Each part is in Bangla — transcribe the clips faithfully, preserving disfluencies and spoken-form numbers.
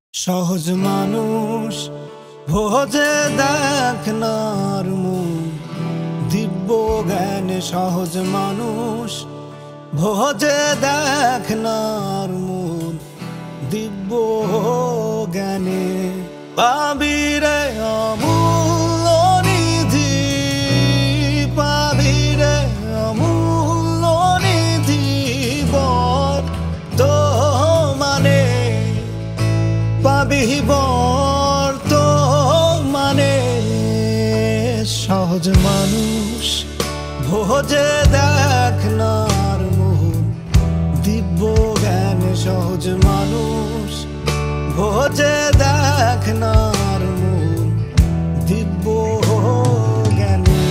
সহজ মানুষ ভোজে দেখনার মন দিব্য জ্ঞানে সহজ মানুষ ভোজে দেখনার মন দিব্য জ্ঞানে পাবিরে অমূল্য নিধি পাবিরে অমূল্য নিধি বর তো মানে পাবি বর তো মানে সহজ মানুষ ভোজে দেখনার মন দিব্য জ্ঞানে সহজ মানুষ ভোজে দেখনার মন দিব্য জ্ঞানে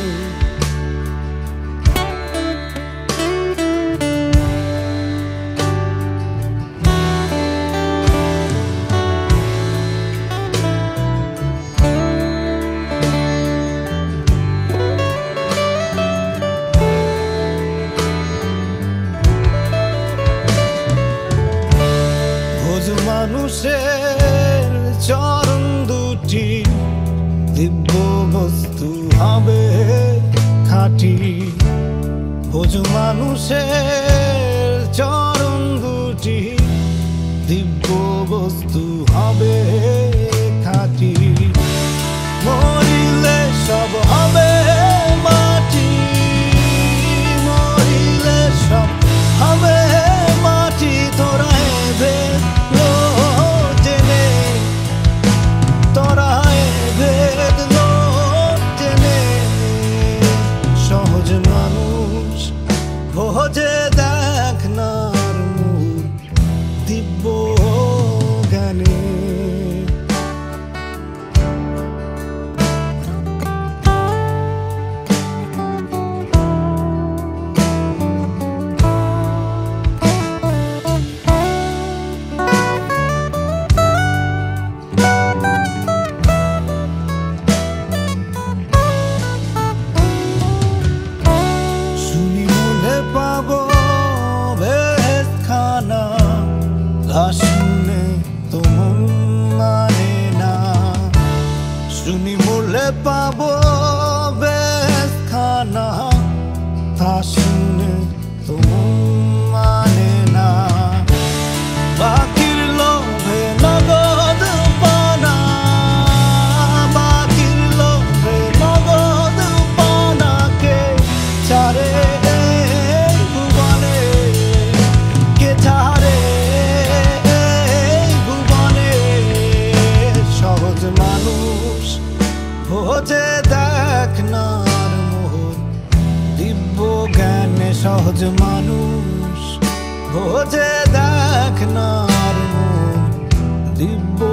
মানুষের চরণ দুটি দিব্য বস্তু হবে খাঁটি ভোজ মানুষের চরণ দুটি দিব্য বস্তু হবে খাঁটি মরিলে সব হবে মাটি মরিলে সব হবে মাটি তোরা ভোজে দেখনার মন দিব্য জ্ঞানে শুনে তো মন মানে না শুনি মূলে পাবো বেশ খানা তা শুনে তো মন মানে না বাকির লোভে নগদ পানা বাকির লোভে নগদ পানাকে চারে ভুবনে কে চারে ভোজে দেখনার মন দিব্য জ্ঞানে সহজ মানুষ ভোজে দেখনার মন দিব্য